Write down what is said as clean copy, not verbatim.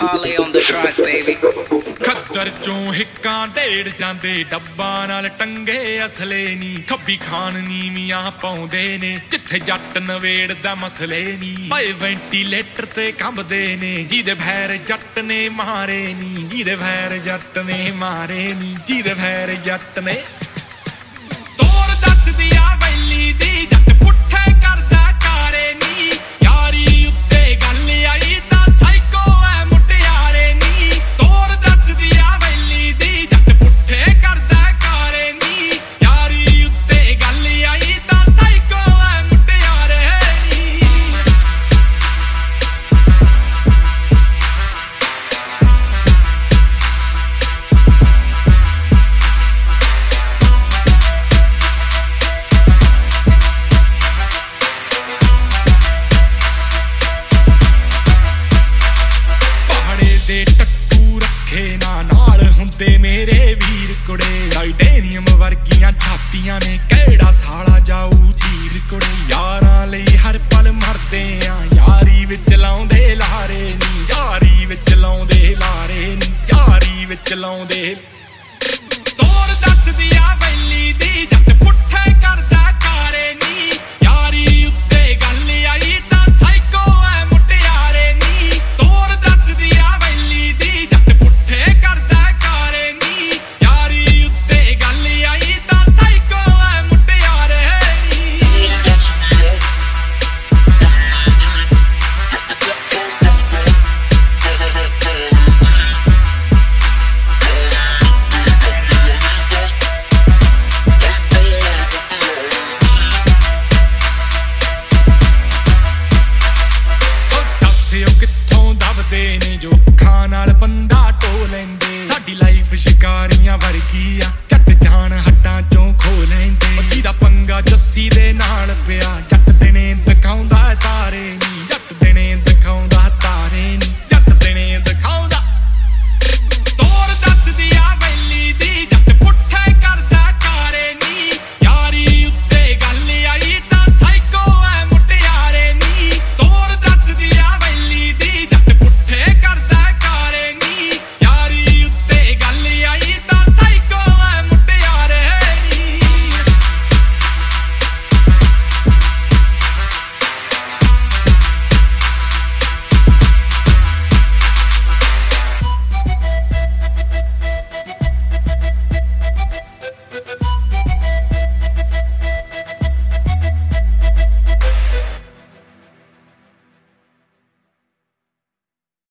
Harley on the track, baby. ਖੱਦਰ ਚੋਂ ਹਿੱਕਾਂ ਢੇੜ ਜਾਂਦੇ ਡੱਬਾਂ ਨਾਲ ਟੰਗੇ ਅਸਲੇ ਨੀ ਖੱਬੀ ਖਾਨ ਨੀਵੀਆਂ ਪਾਉਂਦੇ ਨੇ ਜਿੱਥੇ ਜੱਟ ਨਵੇੜਦਾ ਮਸਲੇ ਨੀ ਪਏ ਵੈਂਟੀਲੇਟਰ ਤੇ ਕੰਬਦੇ ਨੇ ਜਿਹਦੇ ਵੈਰ ਜੱਟ ਨੇ ਮਾਰੇ ਨੀ ਜਿਹਦੇ ਵੈਰ ਜੱਟ ਨੇ ਮਾਰੇ ਨੀ ਜਿਹਦੇ ਵੈਰ ਜੱਟ ਨੇ ਤੋਰ ਦੱਸਦੀ ਆ ਵੈਲੀ ਦੀ ਜੱਟ ਪੁੱਠੇ ਕਰਦਾ ਕਾਰੇ ਨੀ ਯਾਰੀ ਉੱਤੇ ਗੱਲ ਆਈ ਤਾਂ ਸਾਈਕੋ ਐ ਮੁਟਿਆਰੇ ਨੀ ਤੋਰ ਦੱਸਦੀ ਆ ਵੈਲੀ ਦੀ ਜੱਟ ਪੁੱਠੇ ਕਰਦਾ ਕਾਰੇ ਨੀ ਯਾਰੀ ਉੱਤੇ ਗੱਲ ਆਈ ਤਾਂ ਸਾਈਕੋ ਐ ਮੁਟਿਆਰੇ ਨੀ ਦੇ ਟੱਟੂ ਰੱਖੇ ਨਾਲ ਹੁੰਦੇ ਮੇਰੇ ਵੀਰ ਕੁੜੇ ਟਾਈਟੇਨੀਅਮ ਵਰਗੀਆਂ ਛਾਤੀਆਂ ਨੇ ਕਿਹੜਾ ਸਾਲਾ ਜਾਊ ਤੀਰ ਕੁੜੇ ਯਾਰਾਂ ਲਈ ਹਰ ਪਲ ਮਰਦੇ ਆ ਯਾਰੀ ਵਿੱਚ ਲਾਉਂਦੇ ਲਾਰੇ ਨੀ ਯਾਰੀ ਵਿੱਚ ਲਾਉਂਦੇ ਲਾਰੇ ਨੀ ਯਾਰੀ ਵਿੱਚ ਲਾਉਂਦੇ ਤੋਰ ਦੱਸਦੀ ਆ ਵੈਲੀ ਦੀ ਜੱਟ ਪੁੱਠੇ ਕਰਦਾ ਕਾਰੇ ਨੀ ਯਾਰੀ ਉੱਤੇ ਗੱਲ ਆਈ ਤਾਂ ਸਾਈਕੋ ਐ ਮੁਟਿਆਰੇ ਨੀ ਤੋਰ ਦੱਸਦੀ ਆ ਵੈਲੀ ਦੀ ਜੱਟ ਪੁੱਠੇ ਕਰਦਾ ਕਾਰੇ ਨੀ ਯਾਰੀ ਉੱਤੇ ਗੱਲ ਆਈ ਤਾਂ ਸਾਈਕੋ ਐ ਮੁਟਿਆਰੇ ਨੀ ਕਿੱਥੋਂ ਦਬਦੇ ਨੇ ਜੋ ਅੱਖਾਂ ਨਾਲ ਬੰਦਾ ਢੋ ਲੈਂਦੇ ਸਾਡੀ ਲਾਈਫ ਸ਼ਿਕਾਰੀਆਂ ਵਰਗੀ ਆ